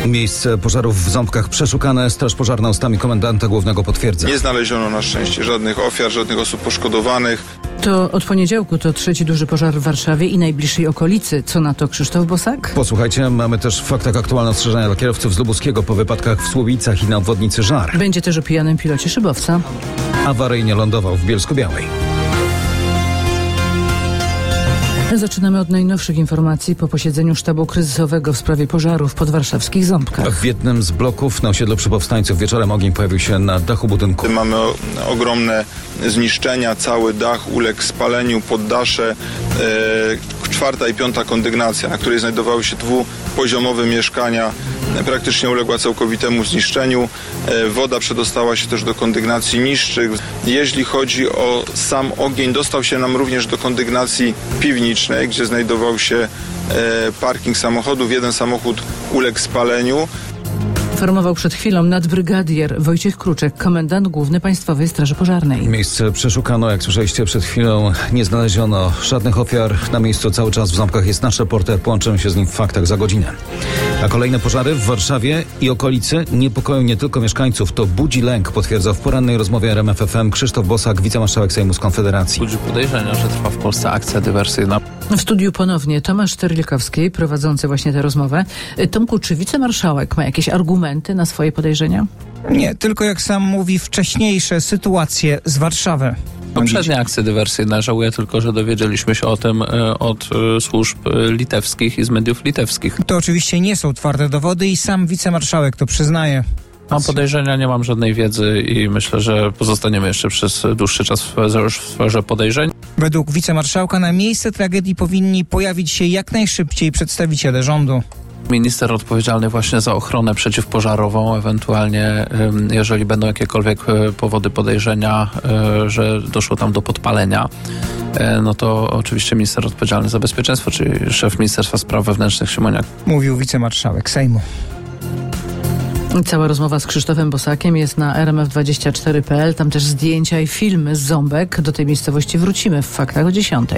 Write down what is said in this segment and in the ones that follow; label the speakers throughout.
Speaker 1: Miejsce pożarów w Ząbkach przeszukane. Straż Pożarna ustami komendanta głównego potwierdza.
Speaker 2: Nie znaleziono na szczęście żadnych ofiar, żadnych osób poszkodowanych.
Speaker 3: To od poniedziałku to trzeci duży pożar w Warszawie i najbliższej okolicy. Co na to Krzysztof Bosak?
Speaker 1: Posłuchajcie, mamy też w faktach aktualne ostrzeżenia dla kierowców z Lubuskiego po wypadkach w Słubicach i na obwodnicy Żar.
Speaker 3: Będzie też o pijanym pilocie szybowca.
Speaker 1: Awaryjnie lądował w Bielsku-Białej.
Speaker 3: Zaczynamy od najnowszych informacji po posiedzeniu sztabu kryzysowego w sprawie pożaru w podwarszawskich Ząbkach.
Speaker 1: W jednym z bloków na osiedlu przy Powstańców wieczorem ogień pojawił się na dachu budynku.
Speaker 2: Mamy ogromne zniszczenia, cały dach uległ spaleniu, poddasze, 4. i 5. kondygnacja, na której znajdowały się dwupoziomowe mieszkania, praktycznie uległa całkowitemu zniszczeniu. Woda przedostała się też do kondygnacji niższych. Jeśli chodzi o sam ogień, dostał się nam również do kondygnacji piwnicznej, gdzie znajdował się parking samochodów. Jeden samochód uległ spaleniu.
Speaker 3: Informował przed chwilą nadbrygadier Wojciech Kruczek, komendant główny Państwowej Straży Pożarnej.
Speaker 1: Miejsce przeszukano, jak słyszeliście przed chwilą, nie znaleziono żadnych ofiar. Na miejscu cały czas w Ząbkach jest nasz reporter, połączymy się z nim w faktach za godzinę. A kolejne pożary w Warszawie i okolicy niepokoją nie tylko mieszkańców, to budzi lęk, potwierdzał w porannej rozmowie RMF FM Krzysztof Bosak, wicemarszałek Sejmu z Konfederacji.
Speaker 4: Budzi podejrzenia, że trwa w Polsce akcja dywersyjna.
Speaker 3: W studiu ponownie Tomasz Terlikowski, prowadzący właśnie tę rozmowę. Tomku, czy wicemarszałek ma jakieś argumenty na swoje podejrzenia?
Speaker 5: Nie, tylko jak sam mówi, wcześniejsze sytuacje z Warszawy.
Speaker 4: Poprzednie akcje dywersyjne, żałuję tylko, że dowiedzieliśmy się o tym od służb litewskich i z mediów litewskich.
Speaker 5: To oczywiście nie są twarde dowody i sam wicemarszałek to przyznaje.
Speaker 4: Mam podejrzenia, nie mam żadnej wiedzy i myślę, że pozostaniemy jeszcze przez dłuższy czas w sferze podejrzeń.
Speaker 5: Według wicemarszałka na miejsce tragedii powinni pojawić się jak najszybciej przedstawiciele rządu.
Speaker 4: Minister odpowiedzialny właśnie za ochronę przeciwpożarową, ewentualnie jeżeli będą jakiekolwiek powody podejrzenia, że doszło tam do podpalenia, no to oczywiście minister odpowiedzialny za bezpieczeństwo, czyli szef Ministerstwa Spraw Wewnętrznych Siemoniak.
Speaker 5: Mówił wicemarszałek Sejmu.
Speaker 3: Cała rozmowa z Krzysztofem Bosakiem jest na rmf24.pl. Tam też zdjęcia i filmy z Ząbek. Do tej miejscowości wrócimy w faktach o 10:00.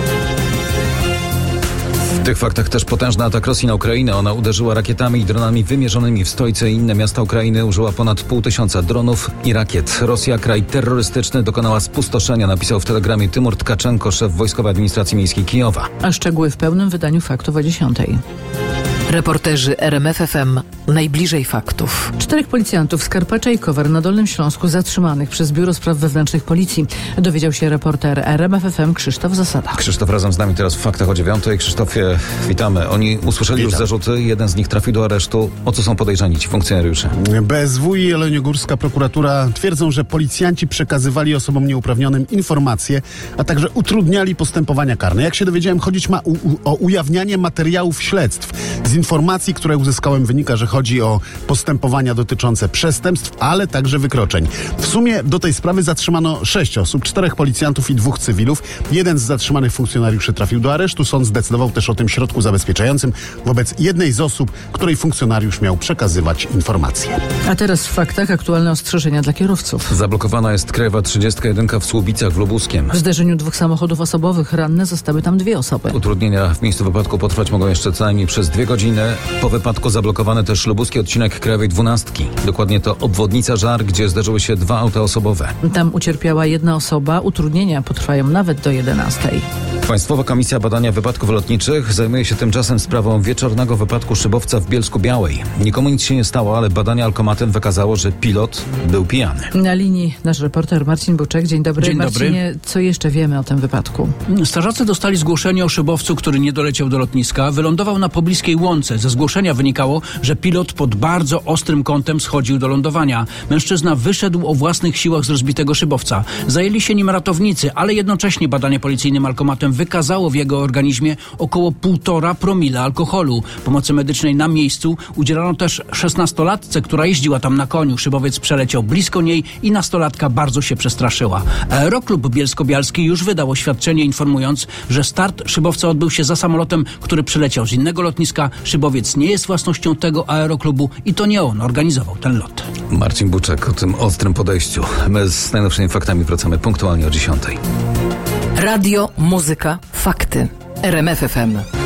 Speaker 1: W tych faktach też potężny atak Rosji na Ukrainę. Ona uderzyła rakietami i dronami wymierzonymi w stolice i inne miasta Ukrainy. Użyła ponad 500 dronów i rakiet. Rosja, kraj terrorystyczny, dokonała spustoszenia, napisał w telegramie Tymur Tkaczenko, szef Wojskowej Administracji Miejskiej Kijowa.
Speaker 3: A szczegóły w pełnym wydaniu faktów o 10:00.
Speaker 6: Reporterzy RMF FM najbliżej faktów.
Speaker 3: 4 policjantów z Karpacza i Kowar na Dolnym Śląsku zatrzymanych przez Biuro Spraw Wewnętrznych Policji. Dowiedział się reporter RMF FM Krzysztof Zasada.
Speaker 1: Krzysztof razem z nami teraz w faktach o 9:00. Krzysztofie, witamy. Oni usłyszeli już zarzuty, jeden z nich trafił do aresztu. O co są podejrzani ci funkcjonariusze?
Speaker 7: BSW i jeleniogórska prokuratura twierdzą, że policjanci przekazywali osobom nieuprawnionym informacje, a także utrudniali postępowania karne. Jak się dowiedziałem, chodzić ma o ujawnianie materiałów śledztw. Z informacji, które uzyskałem, wynika, że chodzi o postępowania dotyczące przestępstw, ale także wykroczeń. W sumie do tej sprawy zatrzymano 6 osób, 4 policjantów i 2 cywilów. Jeden z zatrzymanych funkcjonariuszy trafił do aresztu. Sąd zdecydował też o tym środku zabezpieczającym wobec jednej z osób, której funkcjonariusz miał przekazywać informacje.
Speaker 3: A teraz w faktach aktualne ostrzeżenia dla kierowców.
Speaker 1: Zablokowana jest krajowa 31 w Słubicach w Lubuskiem.
Speaker 3: W zderzeniu 2 samochodów osobowych ranne zostały tam 2 osoby.
Speaker 1: Utrudnienia w miejscu wypadku potrwać mogą jeszcze co najmniej przez 2 godziny. Po wypadku zablokowany też lubuski odcinek krajowej 12. Dokładnie to obwodnica Żar, gdzie zdarzyły się 2 auta osobowe.
Speaker 3: Tam ucierpiała 1 osoba. Utrudnienia potrwają nawet do 11:00.
Speaker 1: Państwowa Komisja Badania Wypadków Lotniczych zajmuje się tymczasem sprawą wieczornego wypadku szybowca w Bielsku-Białej. Nikomu nic się nie stało, ale badanie alkomatem wykazało, że pilot był pijany.
Speaker 3: Na linii nasz reporter Marcin Buczek. Dzień dobry.
Speaker 8: Dzień dobry.
Speaker 3: Marcinie, co jeszcze wiemy o tym wypadku?
Speaker 8: Strażacy dostali zgłoszenie o szybowcu, który nie doleciał do lotniska. Wylądował na pobliskiej łące. Ze zgłoszenia wynikało, że pilot pod bardzo ostrym kątem schodził do lądowania. Mężczyzna wyszedł o własnych siłach z rozbitego szybowca. Zajęli się nim ratownicy, ale jednocześnie badanie policyjnym alkomatem wykazało w jego organizmie około 1,5 promila alkoholu. Pomocy medycznej na miejscu udzielano też 16-latce, która jeździła tam na koniu. Szybowiec przeleciał blisko niej i nastolatka bardzo się przestraszyła. Aeroklub Bielsko-Bialski już wydał oświadczenie, informując, że start szybowca odbył się za samolotem, który przyleciał z innego lotniska. Szybowiec nie jest własnością tego aeroklubu i to nie on organizował ten lot.
Speaker 1: Marcin Buczek o tym ostrym podejściu. My z najnowszymi faktami wracamy punktualnie o 10:00.
Speaker 6: Radio, muzyka, fakty. RMF FM.